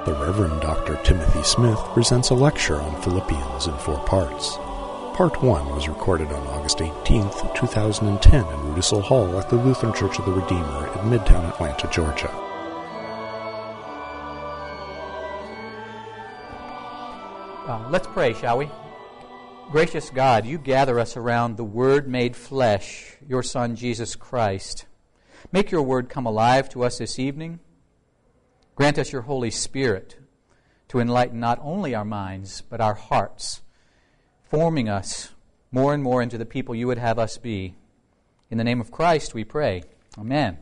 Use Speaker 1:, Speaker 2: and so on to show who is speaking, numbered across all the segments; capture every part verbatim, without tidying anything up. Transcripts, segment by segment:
Speaker 1: The Reverend Doctor Timothy Smith presents a lecture on Philippians in four parts. Part one was recorded on August eighteenth, two thousand ten in Rudisill Hall at the Lutheran Church of the Redeemer in Midtown Atlanta, Georgia.
Speaker 2: Uh, let's pray, shall we? Gracious God, you gather us around the Word made flesh, your Son, Jesus Christ. Make your Word come alive to us this evening. Grant us your Holy Spirit to enlighten not only our minds, but our hearts, forming us more and more into the people you would have us be. In the name of Christ we pray. Amen.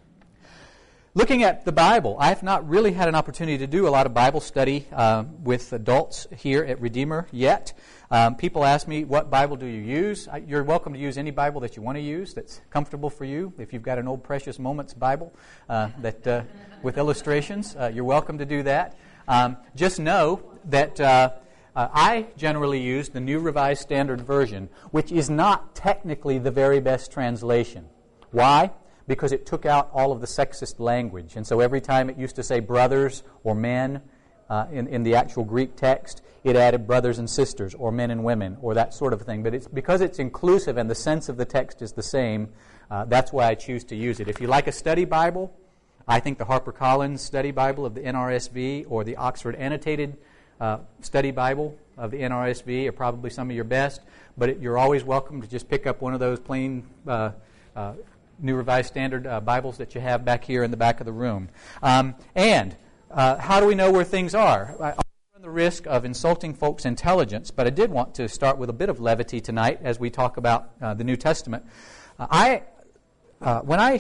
Speaker 2: Looking at the Bible, I have not really had an opportunity to do a lot of Bible study uh, with adults here at Redeemer yet. Um, people ask me, what Bible do you use? I, you're welcome to use any Bible that you want to use that's comfortable for you. If you've got an old Precious Moments Bible uh, that uh, with illustrations, uh, you're welcome to do that. Um, just know that uh, uh, I generally use the New Revised Standard Version, which is not technically the very best translation. Why? Because it took out all of the sexist language. And so every time it used to say brothers or men uh, in, in the actual Greek text, it added brothers and sisters or men and women or that sort of thing. But it's because it's inclusive and the sense of the text is the same, uh, that's why I choose to use it. If you like a study Bible, I think the HarperCollins Study Bible of the N R S V or the Oxford Annotated uh, Study Bible of the N R S V are probably some of your best. But it, you're always welcome to just pick up one of those plain uh, uh, New Revised Standard uh, Bibles that you have back here in the back of the room. Um, and uh, how do we know where things are? I run the risk of insulting folks' intelligence, but I did want to start with a bit of levity tonight as we talk about uh, the New Testament. Uh, I, uh, when I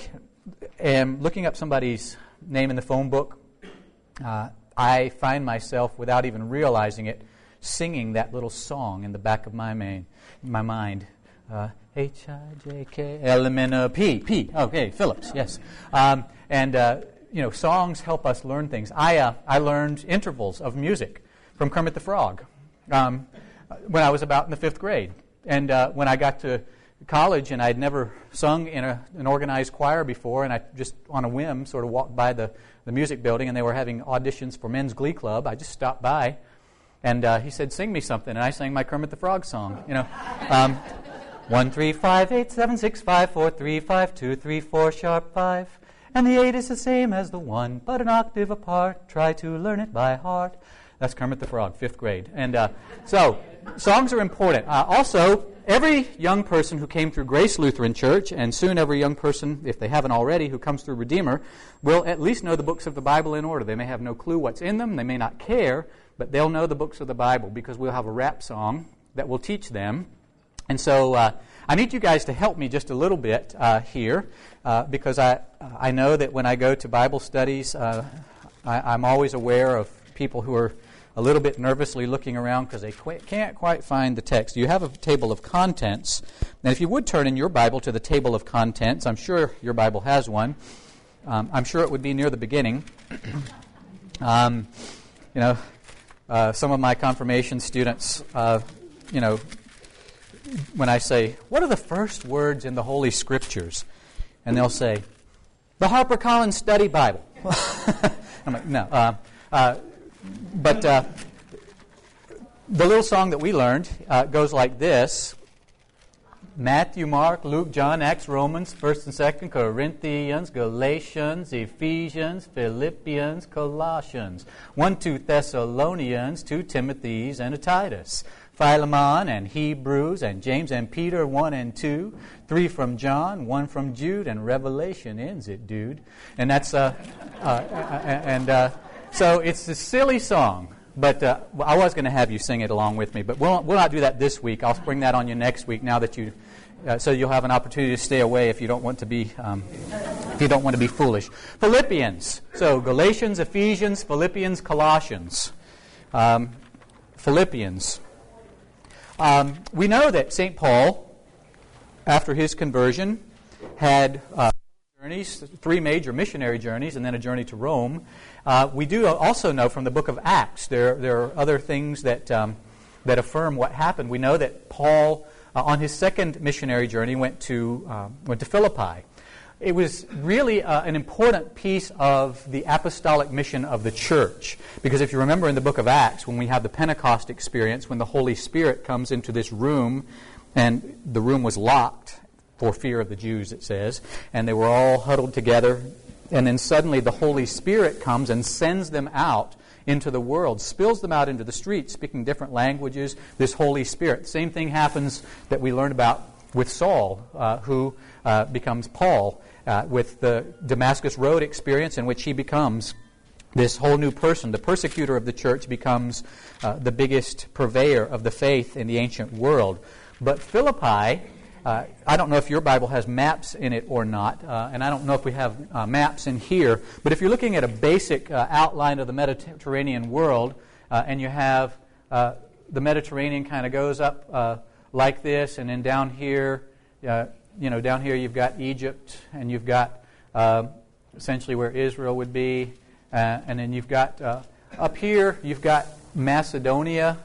Speaker 2: am looking up somebody's name in the phone book, uh, I find myself, without even realizing it, singing that little song in the back of my, main, my mind. Uh, H I J K L M N O P P. Okay, Phillips. Yes, um, and uh, you know, songs help us learn things. I uh, I learned intervals of music from Kermit the Frog um, when I was about in the fifth grade, and uh, when I got to college and I'd never sung in a, an organized choir before, and I just on a whim sort of walked by the the music building, and they were having auditions for Men's Glee Club. I just stopped by, and uh, he said, "Sing me something," and I sang my Kermit the Frog song. You know. Um, One, three, five, eight, seven, six, five, four, three, five, two, three, four, sharp five. And the eight is the same as the one, but an octave apart. Try to learn it by heart. That's Kermit the Frog, fifth grade. And uh, so, songs are important. Uh, also, every young person who came through Grace Lutheran Church, and soon every young person, if they haven't already, who comes through Redeemer, will at least know the books of the Bible in order. They may have no clue what's in them. They may not care, but they'll know the books of the Bible because we'll have a rap song that will teach them. And so uh, I need you guys to help me just a little bit uh, here uh, because I I know that when I go to Bible studies, uh, I, I'm always aware of people who are a little bit nervously looking around because they qu- can't quite find the text. You have a table of contents. And if you would turn in your Bible to the table of contents, I'm sure your Bible has one. Um, I'm sure it would be near the beginning. um, you know, uh, some of my confirmation students, uh, you know, when I say, what are the first words in the Holy Scriptures? And they'll say, the HarperCollins Study Bible. I'm like, no. Uh, uh, but uh, the little song that we learned uh, goes like this. Matthew, Mark, Luke, John, Acts, Romans, First and Second Corinthians, Galatians, Ephesians, Philippians, Colossians. One, two Thessalonians, two Timothys, and a Titus. Philemon and Hebrews and James and Peter, one and two. Three from John, one from Jude, and Revelation ends it, dude. And that's, uh, uh, and uh, so it's a silly song. But uh, I was going to have you sing it along with me, but we'll, we'll not do that this week. I'll spring that on you next week. Now that you, uh, so you'll have an opportunity to stay away if you don't want to be, um, if you don't want to be foolish. Philippians. So Galatians, Ephesians, Philippians, Colossians. Um, Philippians. Um, we know that Saint Paul, after his conversion, had uh, journeys, three major missionary journeys, and then a journey to Rome. Uh, we do also know from the book of Acts, there, there are other things that um, that affirm what happened. We know that Paul, uh, on his second missionary journey, went to uh, went to Philippi. it was really uh, an important piece of the apostolic mission of the church. Because if you remember in the book of Acts, when we have the Pentecost experience, when the Holy Spirit comes into this room, and the room was locked for fear of the Jews, it says, and they were all huddled together, and then suddenly the Holy Spirit comes and sends them out into the world, spills them out into the streets, speaking different languages, this Holy Spirit. Same thing happens that we learned about with Saul, uh, who uh, becomes Paul, uh, with the Damascus Road experience in which he becomes this whole new person. The persecutor of the church becomes uh, the biggest purveyor of the faith in the ancient world. But Philippi, uh, I don't know if your Bible has maps in it or not, uh, and I don't know if we have uh, maps in here, but if you're looking at a basic uh, outline of the Mediterranean world, uh, and you have uh, the Mediterranean kind of goes up uh, like this, and then down here, uh, you know, down here you've got Egypt, and you've got uh, essentially where Israel would be, uh, and then you've got uh, up here you've got Macedonia,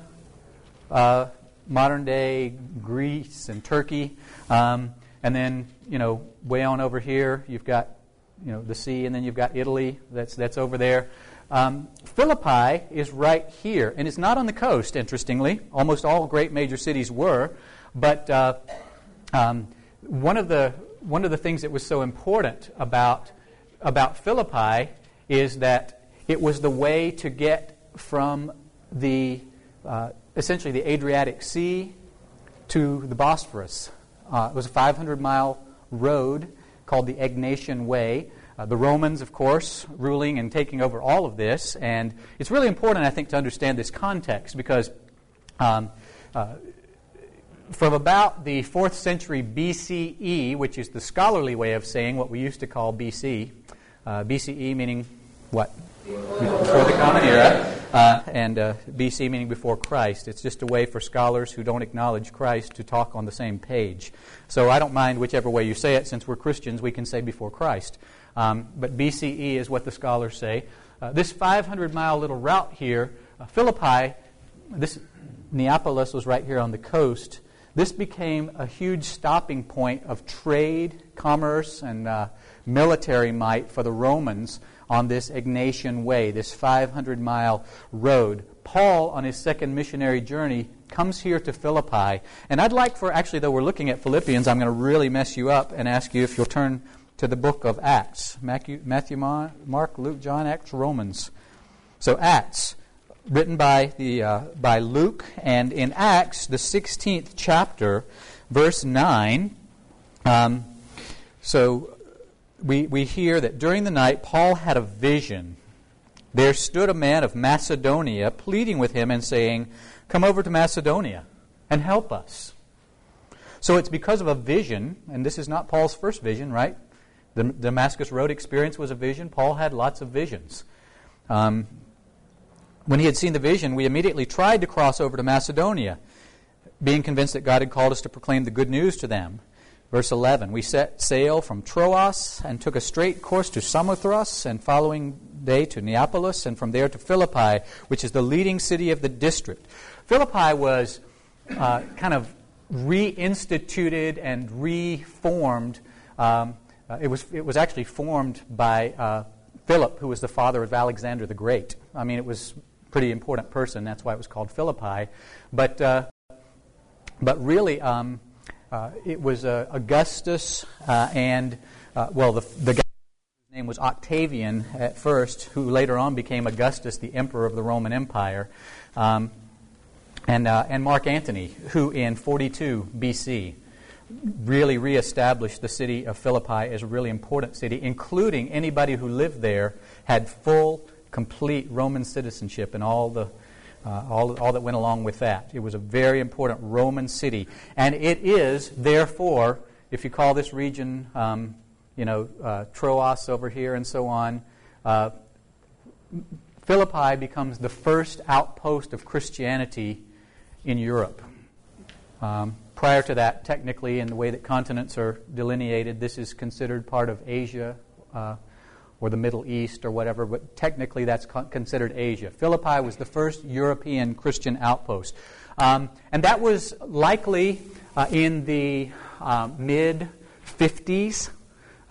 Speaker 2: uh, modern-day Greece and Turkey, um, and then, you know, way on over here, you've got, you know, the sea, and then you've got Italy, that's that's over there. Um, Philippi is right here, and it's not on the coast, interestingly. Almost all great major cities were, but uh, um, one of the one of the things that was so important about about Philippi is that it was the way to get from the uh, essentially the Adriatic Sea to the Bosphorus. Uh, it was a five hundred mile road called the Egnatian Way. Uh, the Romans, of course, ruling and taking over all of this. And it's really important, I think, to understand this context because um, uh, from about the fourth century B C E, which is the scholarly way of saying what we used to call B C, uh, B C E meaning what? Before the Common Era, uh, and uh, B C meaning before Christ. It's just a way for scholars who don't acknowledge Christ to talk on the same page. So I don't mind whichever way you say it. Since we're Christians, we can say before Christ. Um, but B C E is what the scholars say. Uh, this five hundred mile little route here, uh, Philippi, this Neapolis was right here on the coast. This became a huge stopping point of trade, commerce, and uh, military might for the Romans on this Egnatian Way, this five hundred mile road. Paul, on his second missionary journey, comes here to Philippi. And I'd like for, actually, though we're looking at Philippians, I'm going to really mess you up and ask you if you'll turn to the book of Acts. Matthew, Matthew Mark, Luke, John, Acts, Romans. So Acts, written by the uh, by Luke, and in Acts, the sixteenth chapter, verse nine, um, so we we hear that during the night Paul had a vision. There stood a man of Macedonia pleading with him and saying, "Come over to Macedonia and help us." So it's because of a vision, and this is not Paul's first vision, right? The Damascus Road experience was a vision. Paul had lots of visions. Um, when he had seen the vision, we immediately tried to cross over to Macedonia, being convinced that God had called us to proclaim the good news to them. Verse eleven, we set sail from Troas and took a straight course to Samothrace, and following day to Neapolis, and from there to Philippi, which is the leading city of the district. Philippi was uh, kind of reinstituted and reformed. Um, uh, it was it was actually formed by uh, Philip, who was the father of Alexander the Great. I mean, it was a pretty important person. That's why it was called Philippi. But uh, but really, um, uh, it was uh, Augustus uh, and uh, well, the the guy whose name was Octavian at first, who later on became Augustus, the emperor of the Roman Empire. Um, And uh, and Mark Antony, who in forty-two B C really reestablished the city of Philippi as a really important city, including anybody who lived there had full, complete Roman citizenship and all the uh, all all that went along with that. It was a very important Roman city, and it is therefore, if you call this region, um, you know, uh, Troas over here and so on. Uh, Philippi becomes the first outpost of Christianity in Europe. Um, prior to that, technically, in the way that continents are delineated, this is considered part of Asia uh, or the Middle East or whatever, but technically that's con- considered Asia. Philippi was the first European Christian outpost. Um, and that was likely uh, in the uh, mid fifties.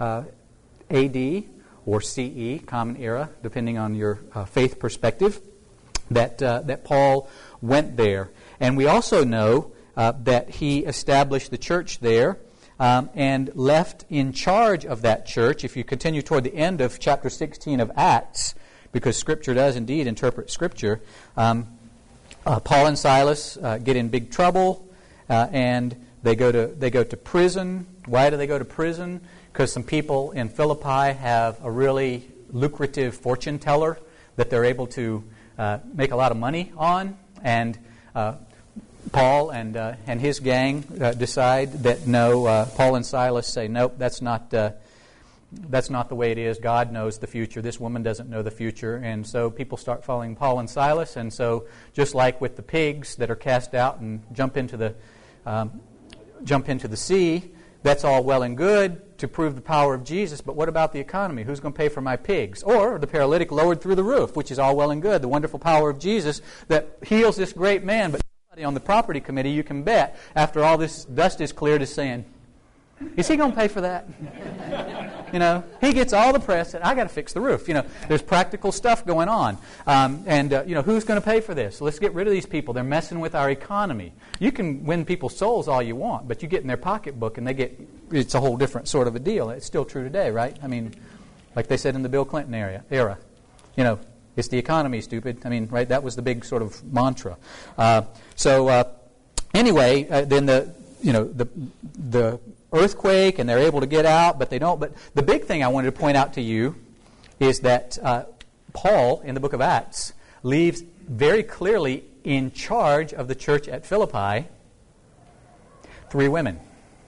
Speaker 2: uh, A D or C E, Common Era, depending on your uh, faith perspective, that uh, that Paul went there. And we also know uh, that he established the church there um, and left in charge of that church. If you continue toward the end of chapter sixteen of Acts, because Scripture does indeed interpret Scripture, um, uh, Paul and Silas uh, get in big trouble, uh, and they go to they go to prison. Why do they go to prison? Because some people in Philippi have a really lucrative fortune teller that they're able to uh, make a lot of money on, and uh, Paul and uh, and his gang uh, decide that no. Uh, Paul and Silas say, nope, that's not uh, that's not the way it is. God knows the future. This woman doesn't know the future, and so people start following Paul and Silas. And so, just like with the pigs that are cast out and jump into the um, jump into the sea, that's all well and good to prove the power of Jesus, but what about the economy? Who's going to pay for my pigs? Or the paralytic lowered through the roof, which is all well and good, the wonderful power of Jesus that heals this great man, but somebody on the property committee, you can bet, after all this dust is cleared, is saying, is he going to pay for that? You know, he gets all the press, and I got to fix the roof. You know, there's practical stuff going on. Um, and, uh, you know, who's going to pay for this? Let's get rid of these people. They're messing with our economy. You can win people's souls all you want, but you get in their pocketbook, and they get, it's a whole different sort of a deal. It's still true today, right? I mean, like they said in the Bill Clinton area, era, you know, it's the economy, stupid. I mean, right, that was the big sort of mantra. Uh, so, uh, anyway, uh, then the, you know, the, the, earthquake, and they're able to get out, but they don't. But the big thing I wanted to point out to you is that uh, Paul, in the book of Acts, leaves very clearly in charge of the church at Philippi three women.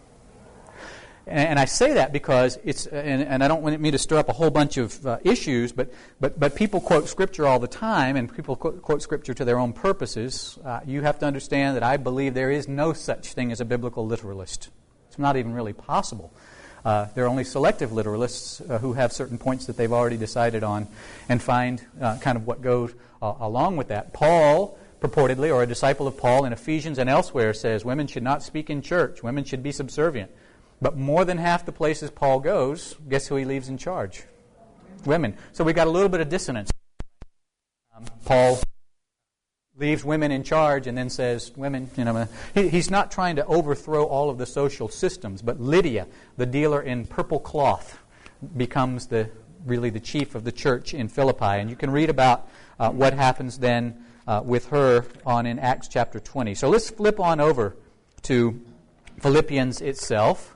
Speaker 2: And, and I say that because it's, and, and I don't want me to stir up a whole bunch of uh, issues, but, but but people quote Scripture all the time, and people quote, quote Scripture to their own purposes. Uh, you have to understand that I believe there is no such thing as a biblical literalist. It's not even really possible. Uh, there are only selective literalists uh, who have certain points that they've already decided on and find uh, kind of what goes uh, along with that. Paul, purportedly, or a disciple of Paul in Ephesians and elsewhere, says women should not speak in church. Women should be subservient. But more than half the places Paul goes, guess who he leaves in charge? Women. So we've got a little bit of dissonance. Um, Paul leaves women in charge and then says, women, you know, he, he's not trying to overthrow all of the social systems, but Lydia, the dealer in purple cloth, becomes the really the chief of the church in Philippi. And you can read about uh, what happens then uh, with her on in Acts chapter twenty. So let's flip on over to Philippians itself.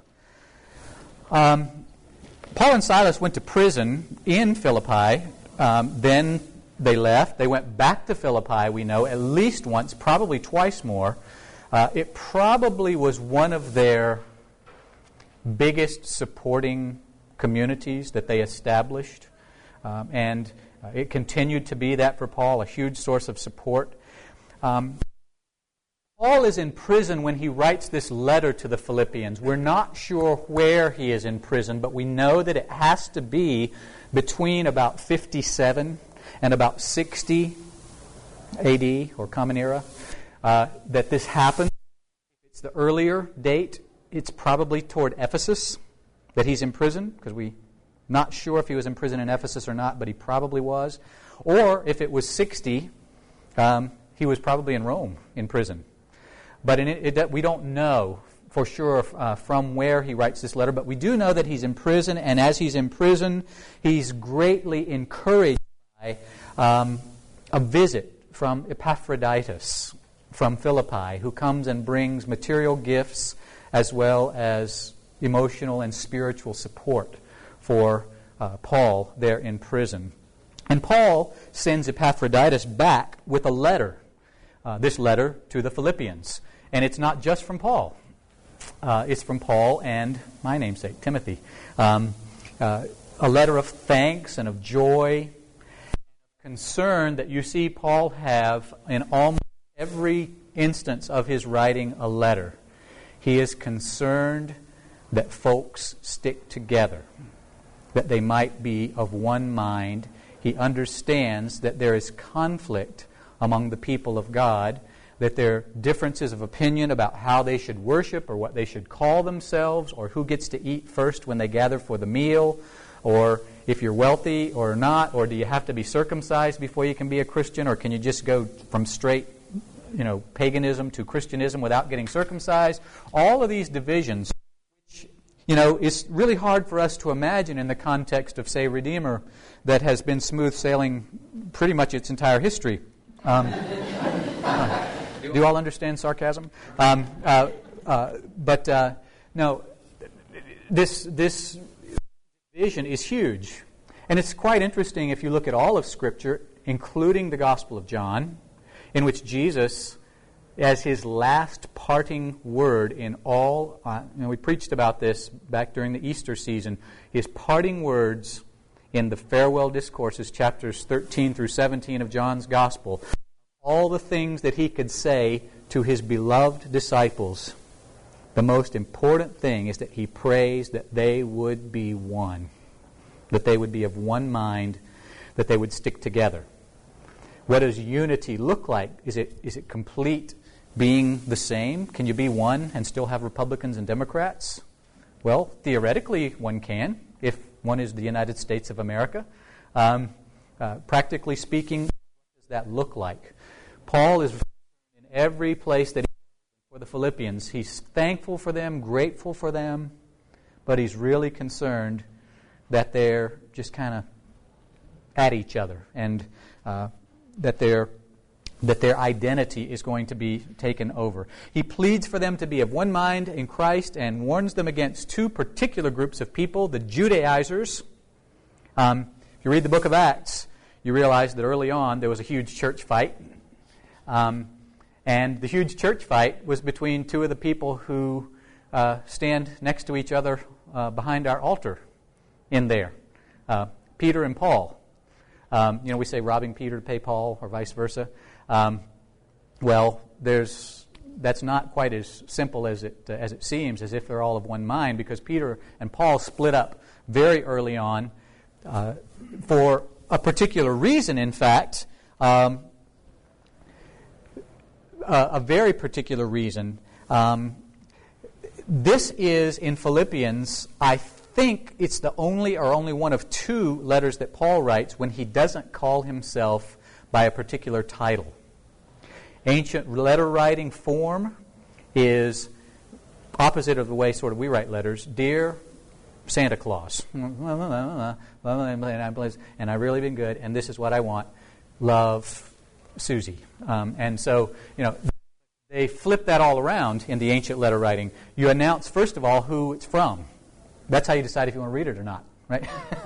Speaker 2: Um, Paul and Silas went to prison in Philippi, um, then they left. They went back to Philippi, we know, at least once, probably twice more. Uh, it probably was one of their biggest supporting communities that they established. Um, and uh, it continued to be that for Paul, a huge source of support. Um, Paul is in prison when he writes this letter to the Philippians. We're not sure where he is in prison, but we know that it has to be between about fifty-seven and about sixty A D or Common Era, uh, that this happened. If it's the earlier date, it's probably toward Ephesus that he's in prison, because we're not sure if he was in prison in Ephesus or not, but he probably was. Or if it was sixty, um, he was probably in Rome in prison. But in it, it, we don't know for sure uh, from where he writes this letter, but we do know that he's in prison, and as he's in prison, he's greatly encouraged by um, a visit from Epaphroditus from Philippi, who comes and brings material gifts as well as emotional and spiritual support for uh, Paul there in prison. And Paul sends Epaphroditus back with a letter, uh, this letter to the Philippians. And it's not just from Paul. Uh, it's from Paul and my namesake, Timothy. Um, uh, a letter of thanks and of joy, concern that you see Paul have in almost every instance of his writing a letter. He is concerned that folks stick together, that they might be of one mind. He understands that there is conflict among the people of God, that there are differences of opinion about how they should worship or what they should call themselves or who gets to eat first when they gather for the meal, or if you're wealthy or not, or do you have to be circumcised before you can be a Christian, or can you just go from straight, you know, paganism to Christianism without getting circumcised? All of these divisions, which, you know, is really hard for us to imagine in the context of, say, Redeemer, that has been smooth sailing pretty much its entire history. Um, uh, do you all understand sarcasm? Um, uh, uh, but uh, no, this this division is huge, and it's quite interesting if you look at all of Scripture, including the Gospel of John, in which Jesus, as his last parting word in all, uh, you know, we preached about this back during the Easter season, his parting words in the farewell discourses, chapters thirteen through seventeen of John's Gospel, all the things that he could say to his beloved disciples. The most important thing is that he prays that they would be one, that they would be of one mind, that they would stick together. What does unity look like? Is it is it complete being the same? Can you be one and still have Republicans and Democrats? Well, theoretically, one can, if one is the United States of America. Um, uh, practically speaking, what does that look like? Paul is in every place that he is for the Philippians. He's thankful for them, grateful for them, but he's really concerned that they're just kind of at each other, and uh, that their that their identity is going to be taken over. He pleads for them to be of one mind in Christ and warns them against two particular groups of people, the Judaizers. Um, if you read the book of Acts, you realize that early on there was a huge church fight. Um, and the huge church fight was between two of the people who uh, stand next to each other uh, behind our altar in there, uh, Peter and Paul. Um, you know, we say robbing Peter to pay Paul, or vice versa. Um, well, there's that's not quite as simple as it uh, as it seems, as if they're all of one mind, because Peter and Paul split up very early on uh, for a particular reason. In fact, um, a, a very particular reason. Um, this is in Philippians, I think it's the only or only one of two letters that Paul writes when he doesn't call himself by a particular title. Ancient letter writing form is opposite of the way sort of we write letters. Dear Santa Claus, and I've really been good, and this is what I want. Love, Susie. Um, and so, you know, they flip that all around in the ancient letter writing. You announce, first of all, who it's from. That's how you decide if you want to read it or not, right?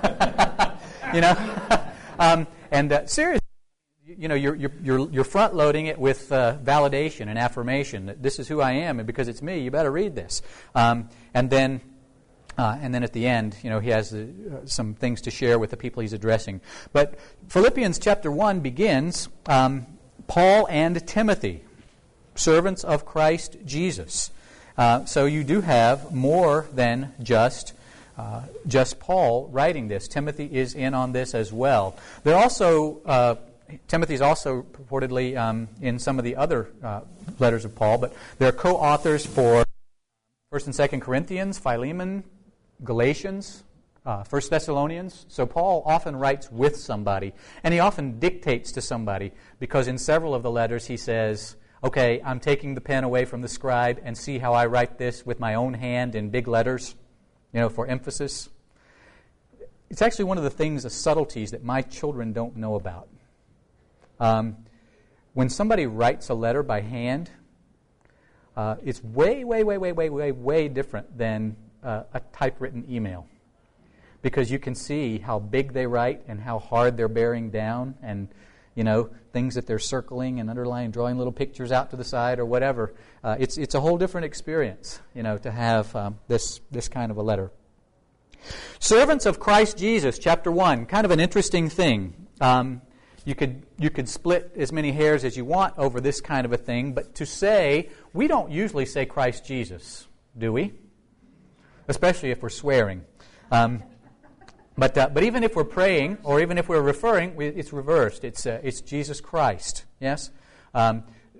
Speaker 2: You know? um, and uh, seriously, you know, you're, you're, you're, you're front-loading it with uh, validation and affirmation that this is who I am, and because it's me, you better read this. Um, and then uh, and then at the end, you know, he has uh, some things to share with the people he's addressing. But Philippians chapter one begins, um, Paul and Timothy, servants of Christ Jesus. Uh, so you do have more than just uh, just Paul writing this. Timothy is in on this as well. They're also uh, Timothy's also purportedly um, in some of the other uh, letters of Paul, but they're co-authors for First and Second Corinthians, Philemon, Galatians, uh, First Thessalonians. So Paul often writes with somebody, and he often dictates to somebody, because in several of the letters he says, okay, I'm taking the pen away from the scribe, and see how I write this with my own hand in big letters, you know, for emphasis. It's actually one of the things, the subtleties that my children don't know about. Um, when somebody writes a letter by hand, uh, it's way, way, way, way, way, way, way different than uh, a typewritten email, because you can see how big they write and how hard they're bearing down, and you know, things that they're circling and underlining, drawing little pictures out to the side or whatever. Uh, it's it's a whole different experience, you know, to have um, this this kind of a letter. Servants of Christ Jesus, chapter one, kind of an interesting thing. Um, you could you could split as many hairs as you want over this kind of a thing, but to say, we don't usually say Christ Jesus, do we? Especially if we're swearing. Um, But uh, but even if we're praying, or even if we're referring, we, it's reversed. It's uh, it's Jesus Christ. Yes, um,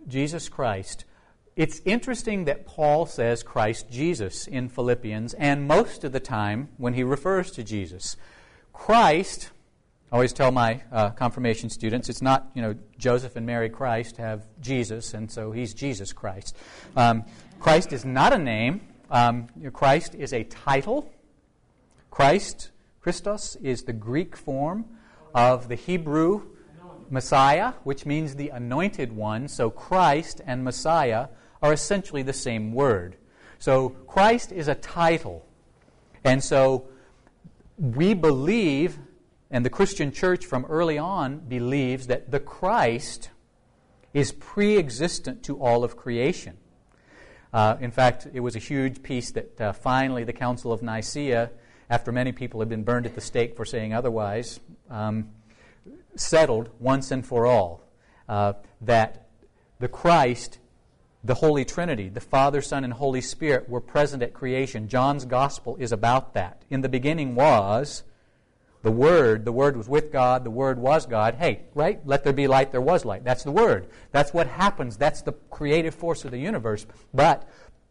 Speaker 2: Jesus Christ. It's interesting that Paul says Christ Jesus in Philippians, and most of the time when he refers to Jesus. Christ, I always tell my uh, confirmation students, it's not, you know, Joseph and Mary Christ have Jesus, and so he's Jesus Christ. Um, Christ is not a name. Um, Christ is a title. Christ, Christos, is the Greek form of the Hebrew Messiah, which means the anointed one. So Christ and Messiah are essentially the same word. So Christ is a title. And so we believe, and the Christian church from early on believes, that the Christ is pre-existent to all of creation. Uh, in fact, it was a huge piece that uh, finally the Council of Nicaea, after many people had been burned at the stake for saying otherwise, um, settled once and for all uh, that the Christ, the Holy Trinity, the Father, Son, and Holy Spirit were present at creation. John's Gospel is about that. In the beginning was the Word. The Word was with God. The Word was God. Hey, right? Let there be light. There was light. That's the Word. That's what happens. That's the creative force of the universe. But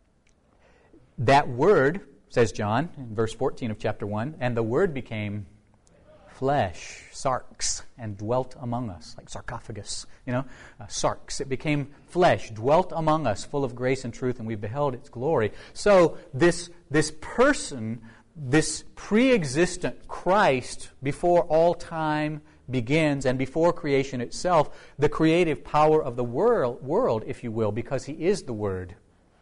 Speaker 2: that Word, says John in verse fourteen of chapter one, and the Word became flesh, sarx, and dwelt among us, like sarcophagus, you know, uh, sarx. It became flesh, dwelt among us, full of grace and truth, and we beheld its glory. So this, this person, this pre-existent Christ, before all time begins and before creation itself, the creative power of the world, world if you will, because he is the Word,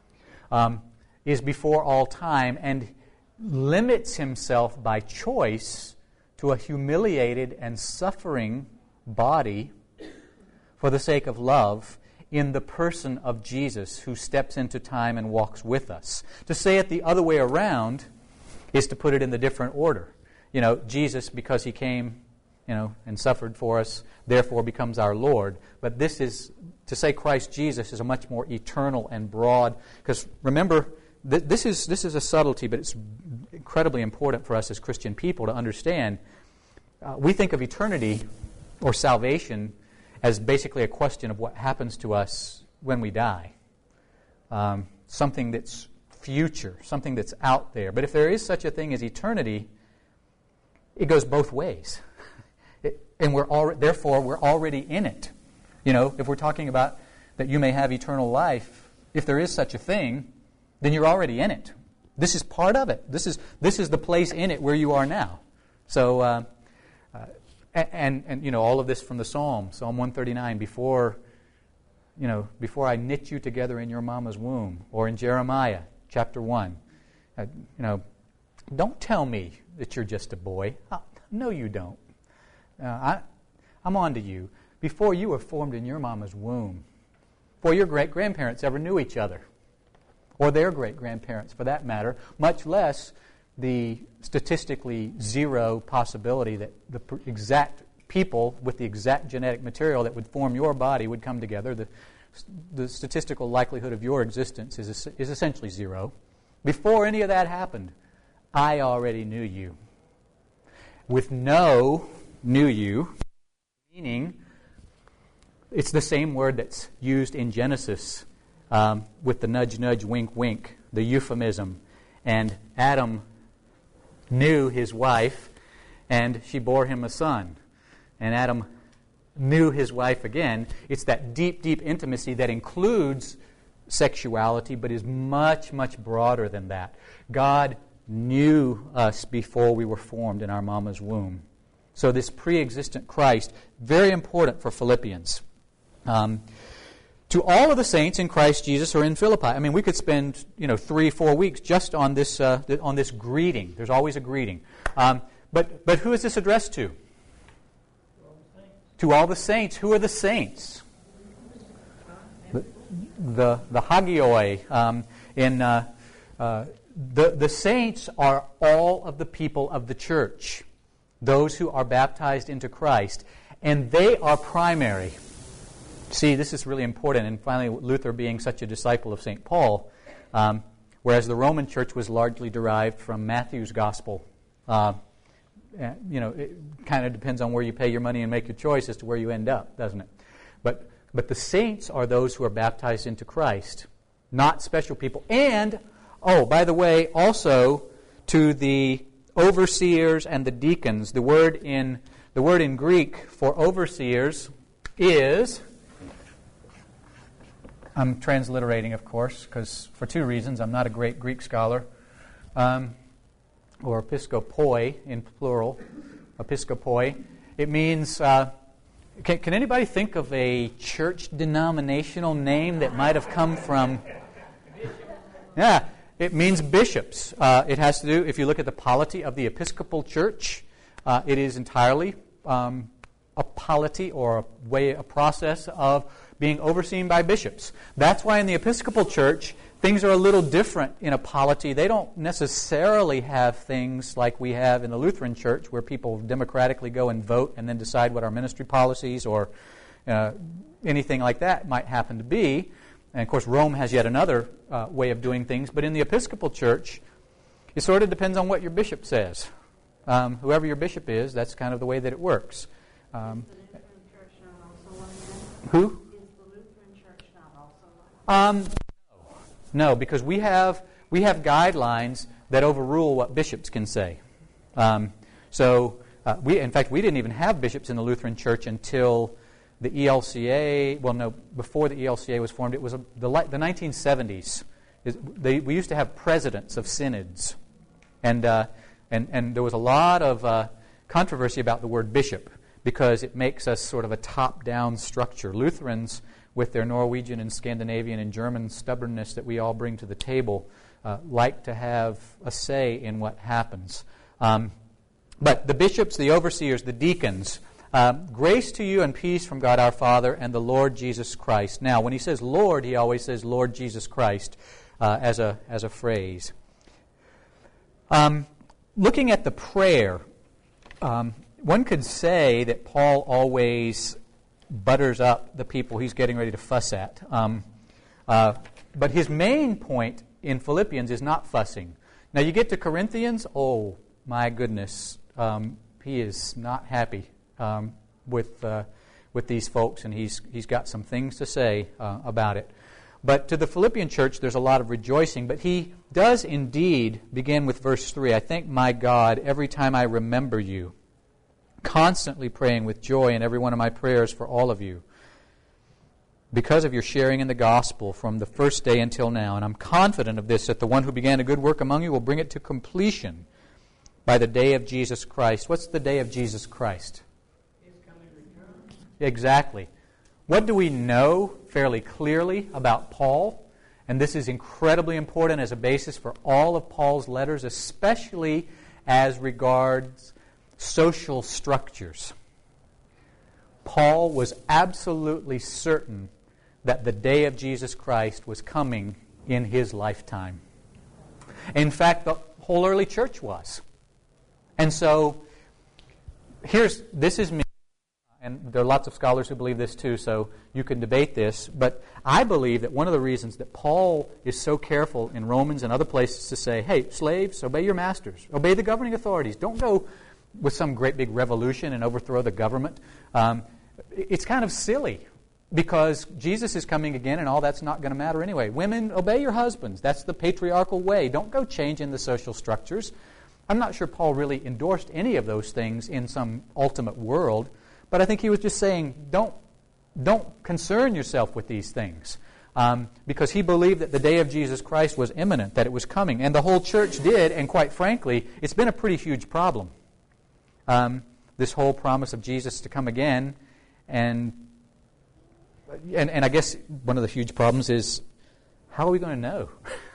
Speaker 2: um, is before all time and limits himself by choice to a humiliated and suffering body for the sake of love in the person of Jesus, who steps into time and walks with us. To say it the other way around is to put it in the different order. You know, Jesus, because he came, you know, and suffered for us, therefore becomes our Lord. But this is, to say Christ Jesus is a much more eternal and broad, because remember, th- this is this is a subtlety, but it's incredibly important for us as Christian people to understand. Uh, we think of eternity or salvation as basically a question of what happens to us when we die. Um, something that's future, something that's out there. But if there is such a thing as eternity, it goes both ways. It, and we're al- therefore, we're already in it. You know, if we're talking about that you may have eternal life, if there is such a thing, then you're already in it. This is part of it. This is this is the place in it where you are now. So, uh, uh, and and you know, all of this from the Psalm, Psalm one thirty-nine. Before, you know, before I knit you together in your mama's womb, or in Jeremiah chapter one. Uh, you know, don't tell me that you're just a boy. Uh, no, you don't. Uh, I, I'm on to you. Before you were formed in your mama's womb, before your great grandparents ever knew each other, or their great-grandparents, for that matter, much less the statistically zero possibility that the exact people with the exact genetic material that would form your body would come together. The, the statistical likelihood of your existence is, is essentially zero. Before any of that happened, I already knew you. With no knew you, meaning it's the same word that's used in Genesis Um, with the nudge, nudge, wink, wink, the euphemism. And Adam knew his wife, and she bore him a son. And Adam knew his wife again. It's that deep, deep intimacy that includes sexuality, but is much, much broader than that. God knew us before we were formed in our mama's womb. So this pre-existent Christ, very important for Philippians. Um, To all of the saints in Christ Jesus who are in Philippi. I mean, we could spend, you know, three, four weeks just on this uh, on this greeting. There's always a greeting. Um, but but who is this addressed to? To all the saints. Who are the saints? The the, the hagioi. Um, in uh, uh, the the saints are all of the people of the church, those who are baptized into Christ, and they are primary. See, this is really important, and finally Luther being such a disciple of Saint Paul, um, whereas the Roman Church was largely derived from Matthew's Gospel. Uh, you know, it kind of depends on where you pay your money and make your choice as to where you end up, doesn't it? But But the saints are those who are baptized into Christ, not special people. And, oh, by the way, also to the overseers and the deacons. The word in the word in Greek for overseers is, I'm transliterating, of course, because for two reasons. I'm not a great Greek scholar. Um, or episkopoi in plural, episkopoi. It means, uh, can, can anybody think of a church denominational name that might have come from... Yeah, it means bishops. Uh, it has to do, if you look at the polity of the Episcopal Church, uh, it is entirely um, a polity or a way, a process of being overseen by bishops. That's why in the Episcopal Church, things are a little different in a polity. They don't necessarily have things like we have in the Lutheran Church where people democratically go and vote and then decide what our ministry policies or uh, anything like that might happen to be. And, of course, Rome has yet another uh, way of doing things. But in the Episcopal Church, it sort of depends on what your bishop says. Um, whoever your bishop is, that's kind of the way that it works. Um,
Speaker 3: is the Lutheran Church not also like that?
Speaker 2: who?
Speaker 3: Is the Lutheran Church not also like that?
Speaker 2: Um, no, because we have we have guidelines that overrule what bishops can say. Um, so uh, we, in fact, we didn't even have bishops in the Lutheran Church until the E L C A. Well, no, before the E L C A was formed, it was a, the the nineteen seventies. They, we used to have presidents of synods, and uh, and and there was a lot of uh, controversy about the word bishop because it makes us sort of a top-down structure. Lutherans, with their Norwegian and Scandinavian and German stubbornness that we all bring to the table, uh, like to have a say in what happens. Um, but the bishops, the overseers, the deacons, uh, grace to you and peace from God our Father and the Lord Jesus Christ. Now, when he says Lord, he always says Lord Jesus Christ uh, as a as a phrase. Um, looking at the prayer, um, one could say that Paul always butters up the people he's getting ready to fuss at. Um, uh, but his main point in Philippians is not fussing. Now you get to Corinthians, oh my goodness, um, he is not happy um, with uh, with these folks, and he's he's got some things to say uh, about it. But to the Philippian church, there's a lot of rejoicing. But he does indeed begin with verse three. I thank my God every time I remember you, constantly praying with joy in every one of my prayers for all of you, because of your sharing in the gospel from the first day until now. And I'm confident of this, that the one who began a good work among you will bring it to completion by the day of Jesus Christ. What's the day of Jesus Christ?
Speaker 3: His coming return.
Speaker 2: Exactly. What do we know fairly clearly about Paul? And this is incredibly important as a basis for all of Paul's letters, especially as regards social structures. Paul was absolutely certain that the day of Jesus Christ was coming in his lifetime. In fact, the whole early church was. And so, here's, this is me, and there are lots of scholars who believe this too, so you can debate this, but I believe that one of the reasons that Paul is so careful in Romans and other places to say, hey, slaves, obey your masters, obey the governing authorities, don't go with some great big revolution and overthrow the government. Um, it's kind of silly because Jesus is coming again and all that's not going to matter anyway. Women, obey your husbands. That's the patriarchal way. Don't go changing the social structures. I'm not sure Paul really endorsed any of those things in some ultimate world, but I think he was just saying, don't, don't concern yourself with these things. Um, because he believed that the day of Jesus Christ was imminent, that it was coming. And the whole church did, and quite frankly, it's been a pretty huge problem. Um, this whole promise of Jesus to come again, and, and and I guess one of the huge problems is, how are we going to know?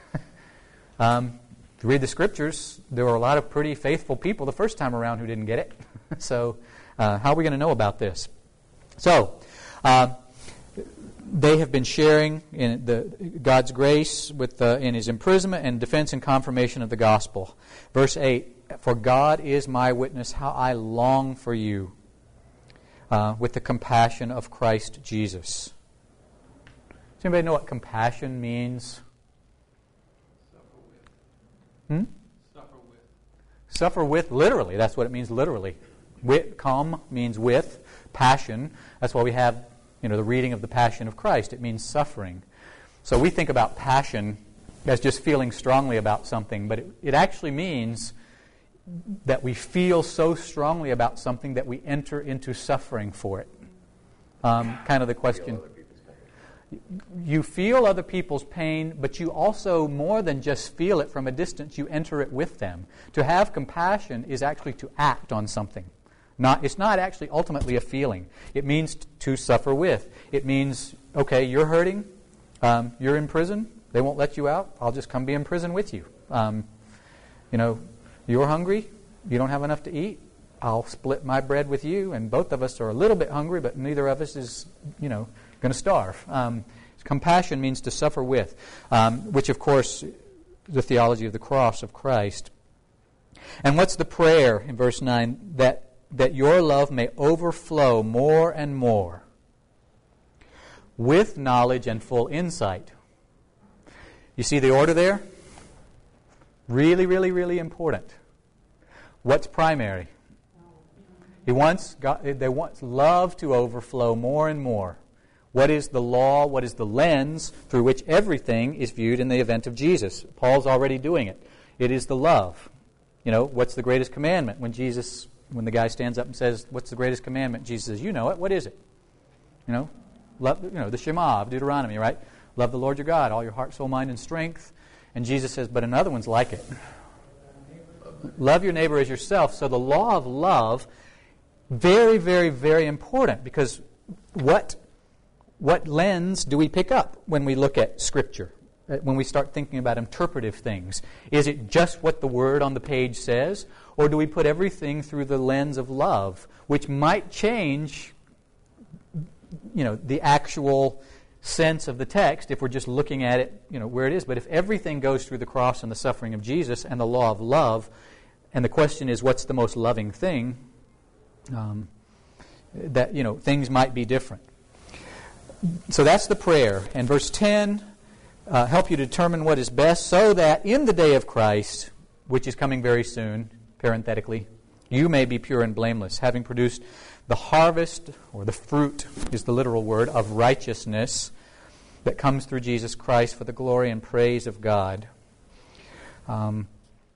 Speaker 2: um, if you read the Scriptures, there were a lot of pretty faithful people the first time around who didn't get it. so uh, how are we going to know about this? So uh, they have been sharing in the God's grace with uh, in His imprisonment and defense and confirmation of the gospel. Verse eight, for God is my witness, how I long for you uh, with the compassion of Christ Jesus. Does anybody know what compassion means?
Speaker 4: Suffer with.
Speaker 2: Hmm?
Speaker 4: Suffer with.
Speaker 2: Suffer with, literally. That's what it means literally. With, com means with, passion. That's why we have, you know, the reading of the Passion of Christ. It means suffering. So we think about passion as just feeling strongly about something, but it, it actually means that we feel so strongly about something that we enter into suffering for it. Um, kind of the question. You feel other people's pain, but you also, more than just feel it from a distance, you enter it with them. To have compassion is actually to act on something. Not, it's not actually ultimately a feeling. It means t- to suffer with. It means, okay, you're hurting, um, you're in prison, they won't let you out, I'll just come be in prison with you. Um, you know, you're hungry, you don't have enough to eat, I'll split my bread with you, and both of us are a little bit hungry, but neither of us is, you know, going to starve. Um, compassion means to suffer with, um, which, of course, is the theology of the cross of Christ. And what's the prayer in verse nine? That, that your love may overflow more and more with knowledge and full insight. You see the order there? Really, really, really important. What's primary? He wants God, they want love to overflow more and more. What is the law? What is the lens through which everything is viewed in the event of Jesus? Paul's already doing it. It is the love. You know, what's the greatest commandment? When Jesus, when the guy stands up and says, "What's the greatest commandment?" Jesus says, "You know it. What is it?" You know, love. You know, the Shema of Deuteronomy, right? Love the Lord your God, all your heart, soul, mind, and strength. And Jesus says, but another one's like it. Love your neighbor as yourself. So the law of love, very, very, very important, because what what lens do we pick up when we look at Scripture, when we start thinking about interpretive things? Is it just what the word on the page says, or do we put everything through the lens of love, which might change, you know, the actual sense of the text if we're just looking at it, you know, where it is. But if everything goes through the cross and the suffering of Jesus and the law of love, and the question is, what's the most loving thing? Um, that, you know, things might be different. So that's the prayer. And verse ten, uh, help you determine what is best, so that in the day of Christ, which is coming very soon, parenthetically, you may be pure and blameless, having produced the harvest, or the fruit is the literal word, of righteousness that comes through Jesus Christ for the glory and praise of God. Um,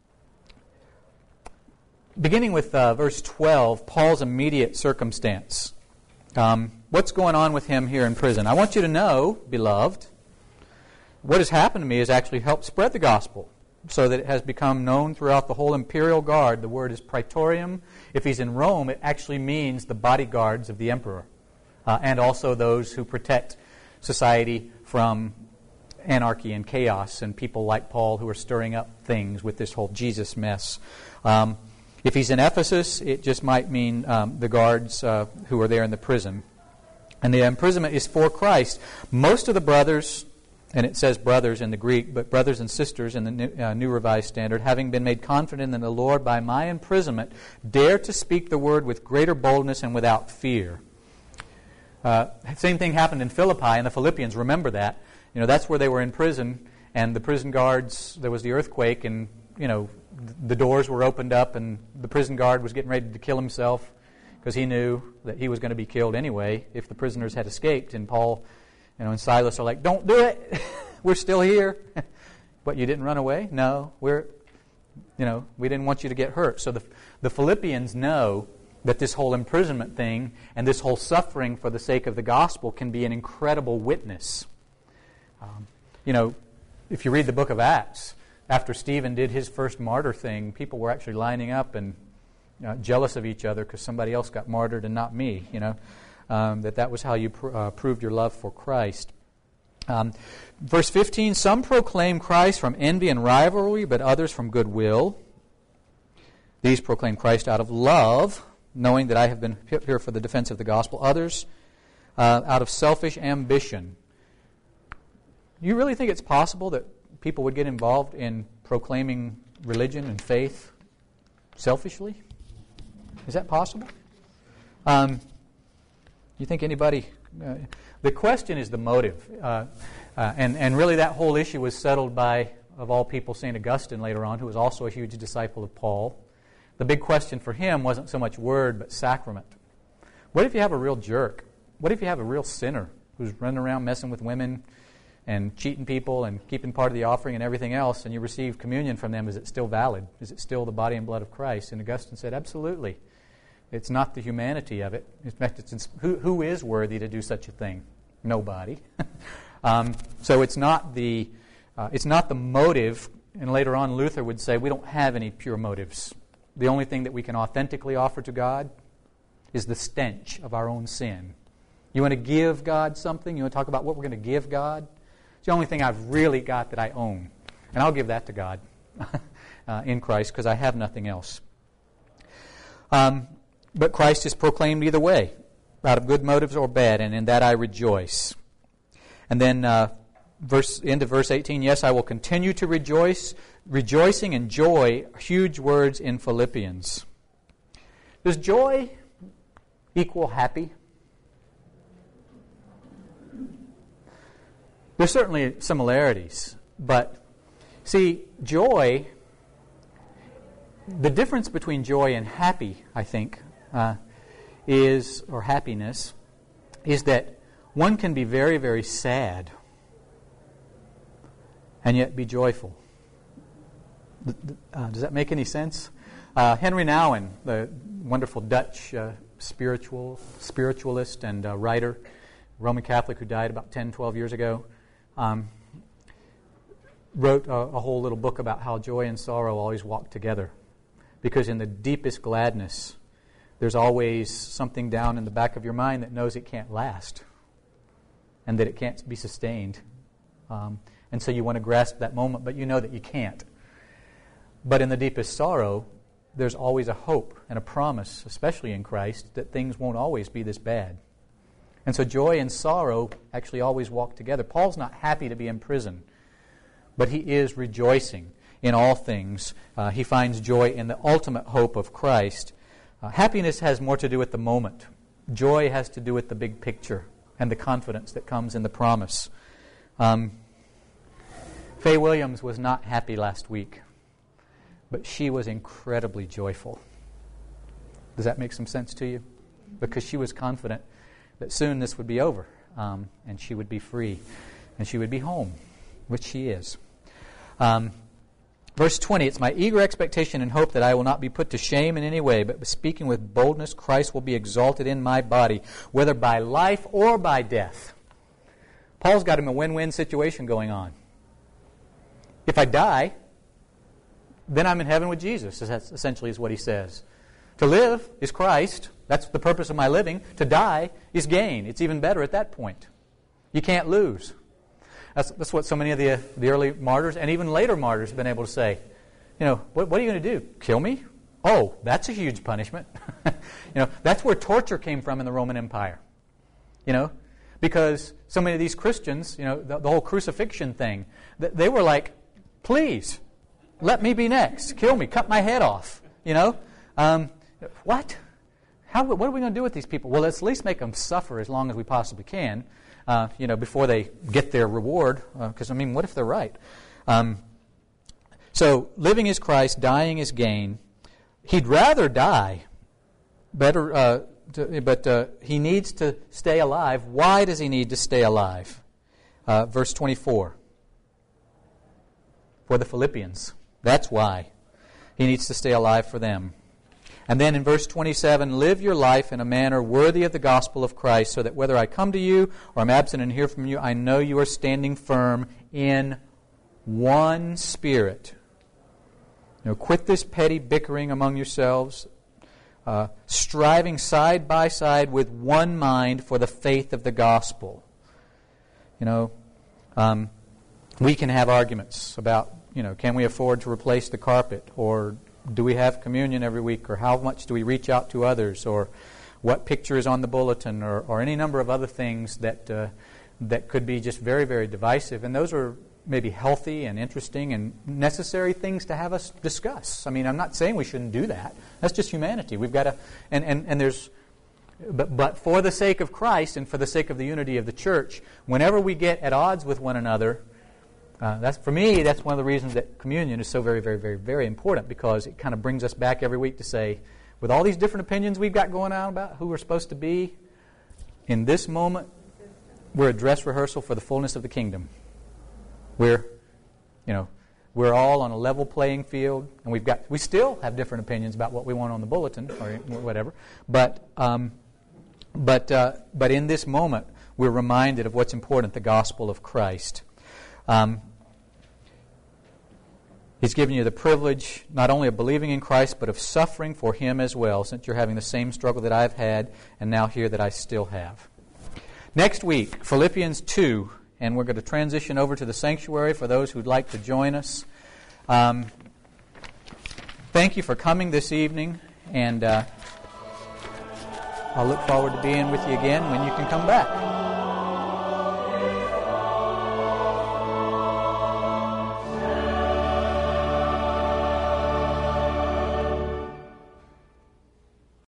Speaker 2: beginning with uh, verse twelve, Paul's immediate circumstance. Um, what's going on with him here in prison? I want you to know, beloved, what has happened to me has actually helped spread the gospel, so that it has become known throughout the whole imperial guard. The word is praetorium. If he's in Rome, it actually means the bodyguards of the emperor, uh, and also those who protect society from anarchy and chaos and people like Paul who are stirring up things with this whole Jesus mess. Um, if he's in Ephesus, it just might mean um, the guards uh, who are there in the prison. And the imprisonment is for Christ. Most of the brothers, and it says brothers in the Greek, but brothers and sisters in the New, uh, New Revised Standard, having been made confident in the Lord by my imprisonment, dare to speak the word with greater boldness and without fear. Uh, same thing happened in Philippi, and the Philippians remember that. You know, that's where they were in prison, and the prison guards, there was the earthquake, and, you know, the doors were opened up, and the prison guard was getting ready to kill himself because he knew that he was going to be killed anyway if the prisoners had escaped. And Paul, you know, and Silas are like, "Don't do it. We're still here." But you didn't run away? No, we're, you know, we didn't want you to get hurt. So the the Philippians know that this whole imprisonment thing and this whole suffering for the sake of the gospel can be an incredible witness. Um, you know, if you read the book of Acts, after Stephen did his first martyr thing, people were actually lining up and uh, jealous of each other because somebody else got martyred and not me, you know. Um, that that was how you pr- uh, proved your love for Christ. Um, verse fifteen, some proclaim Christ from envy and rivalry, but others from goodwill. These proclaim Christ out of love, knowing that I have been here for the defense of the gospel. Others uh, out of selfish ambition. You really think it's possible that people would get involved in proclaiming religion and faith selfishly? Is that possible? Um, you think anybody... Uh, the question is the motive. Uh, uh, and, and really that whole issue was settled by, of all people, Saint Augustine later on, who was also a huge disciple of Paul. The big question for him wasn't so much word, but sacrament. What if you have a real jerk what if you have a real sinner who's running around messing with women and cheating people and keeping part of the offering and everything else, and you receive communion from them? Is it still valid? Is it still the body and blood of Christ? And Augustine said, absolutely. It's not the humanity of it. In fact, it's, who, who is worthy to do such a thing? Nobody. um, so it's not the uh, it's not the motive. And later on, Luther would say we don't have any pure motives. The only thing that we can authentically offer to God is the stench of our own sin. You want to give God something? You want to talk about what we're going to give God? It's the only thing I've really got that I own. And I'll give that to God uh, in Christ because I have nothing else. Um, but Christ is proclaimed either way, out of good motives or bad, and in that I rejoice. And then uh, verse end of verse eighteen, yes, I will continue to rejoice. Rejoicing and joy are huge words in Philippians. Does joy equal happy? There's certainly similarities, but see, joy, the difference between joy and happy, I think, uh, is, or happiness, is that one can be very, very sad and yet be joyful. Uh, does that make any sense? Uh, Henry Nouwen, the wonderful Dutch uh, spiritual spiritualist and uh, writer, Roman Catholic who died about ten, twelve years ago, um, wrote a, a whole little book about how joy and sorrow always walk together. Because in the deepest gladness, there's always something down in the back of your mind that knows it can't last and that it can't be sustained. Um, and so you want to grasp that moment, but you know that you can't. But in the deepest sorrow, there's always a hope and a promise, especially in Christ, that things won't always be this bad. And so joy and sorrow actually always walk together. Paul's not happy to be in prison, but he is rejoicing in all things. Uh, he finds joy in the ultimate hope of Christ. Uh, happiness has more to do with the moment. Joy has to do with the big picture and the confidence that comes in the promise. Um, Faye Williams was not happy last week, but she was incredibly joyful. Does that make some sense to you? Because she was confident that soon this would be over, um, and she would be free, and she would be home, which she is. Um, verse twenty, it's my eager expectation and hope that I will not be put to shame in any way, but speaking with boldness, Christ will be exalted in my body, whether by life or by death. Paul's got him a win-win situation going on. If I die, then I'm in heaven with Jesus, that's essentially is what he says. To live is Christ. That's the purpose of my living. To die is gain. It's even better at that point. You can't lose. That's, that's what so many of the, the early martyrs and even later martyrs have been able to say. You know, what, what are you going to do? Kill me? Oh, that's a huge punishment. you know, that's where torture came from in the Roman Empire. You know, because so many of these Christians, you know, the, the whole crucifixion thing, they were like, please, let me be next. Kill me. Cut my head off. You know? Um, what? How? What are we going to do with these people? Well, let's at least make them suffer as long as we possibly can, uh, you know, before they get their reward. Because, uh, I mean, what if they're right? Um, so, living is Christ, dying is gain. He'd rather die, better, uh, to, but uh, he needs to stay alive. Why does he need to stay alive? Uh, verse twenty-four. For the Philippians. That's why. He needs to stay alive for them. And then in verse twenty-seven, live your life in a manner worthy of the gospel of Christ, so that whether I come to you or am absent and hear from you, I know you are standing firm in one spirit. You know, quit this petty bickering among yourselves, uh, striving side by side with one mind for the faith of the gospel. You know, um, we can have arguments about, you know, can we afford to replace the carpet, or do we have communion every week, or how much do we reach out to others, or what picture is on the bulletin, or, or any number of other things that uh, that could be just very, very divisive. And those are maybe healthy and interesting and necessary things to have us discuss. I mean, I'm not saying we shouldn't do that. That's just humanity. We've got to, and, and, and there's, but, but for the sake of Christ and for the sake of the unity of the church, whenever we get at odds with one another, Uh, that's for me, that's one of the reasons that communion is so very, very, very, very important, because it kind of brings us back every week to say, with all these different opinions we've got going on about who we're supposed to be, in this moment, we're a dress rehearsal for the fullness of the kingdom. We're, you know, we're all on a level playing field, and we've got we still have different opinions about what we want on the bulletin or whatever. But um, but uh, but in this moment, we're reminded of what's important: the gospel of Christ. Um, He's given you the privilege not only of believing in Christ, but of suffering for Him as well, since you're having the same struggle that I've had, and now here that I still have. Next week, Philippians two, and we're going to transition over to the sanctuary for those who'd like to join us. Um, thank you for coming this evening, and uh, I'll look forward to being with you again when you can come back.